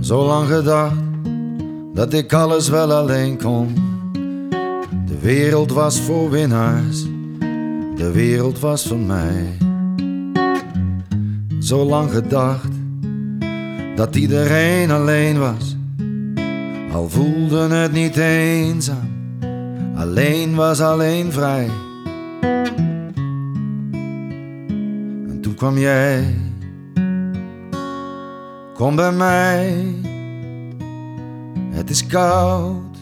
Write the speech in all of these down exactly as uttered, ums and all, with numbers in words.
Zo lang gedacht dat ik alles wel alleen kon. De wereld was voor winnaars, de wereld was van mij. Zo lang gedacht dat iedereen alleen was, al voelde het niet eenzaam. Alleen was alleen vrij. En toen kwam jij. Kom bij mij. Het is koud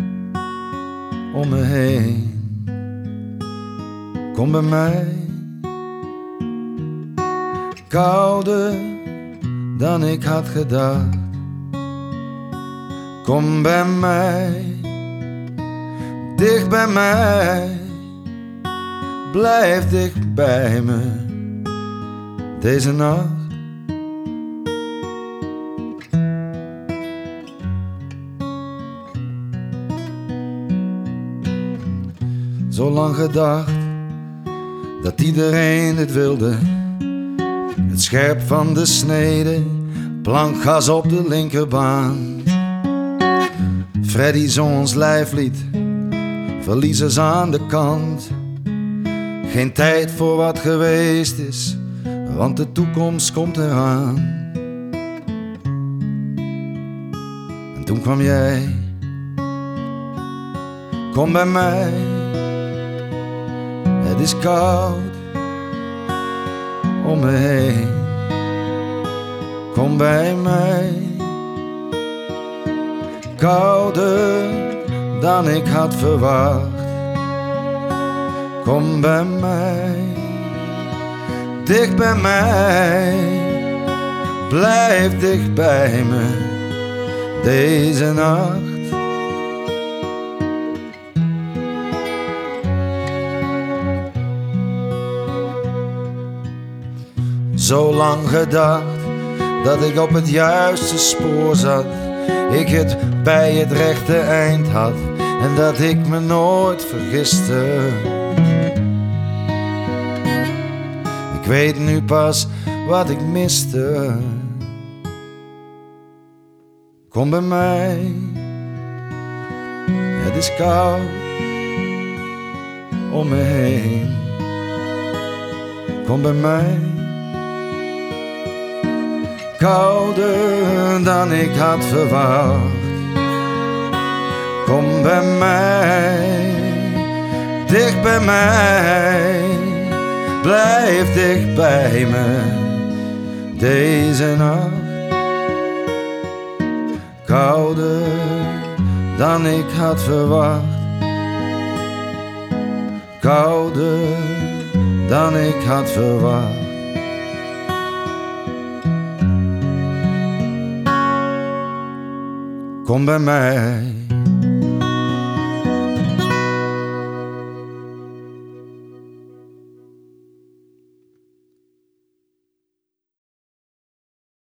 om me heen. Kom bij mij. Kouder dan ik had gedacht. Kom bij mij. Dicht bij mij. Blijf dicht bij me deze nacht. Zo lang gedacht dat iedereen het wilde. Het scherp van de snede, plankgas op de linkerbaan. Freddy zong ons lijflied, verliezers aan de kant. Geen tijd voor wat geweest is, want de toekomst komt eraan. En toen kwam jij. Kom bij mij. Het is koud om me heen. Kom bij mij. Kouder dan ik had verwacht. Kom bij mij. Dicht bij mij. Blijf dicht bij me deze nacht. Zo lang gedacht dat ik op het juiste spoor zat. Ik het bij het rechte eind had en dat ik me nooit vergiste. Ik weet nu pas wat ik miste. Kom bij mij. Het is koud om me heen. Kom bij mij. Kouder dan ik had verwacht. Kom bij mij. Dicht bij mij. Blijf dicht bij me deze nacht. Kouder dan ik had verwacht. Kouder dan ik had verwacht. Kom bij mij.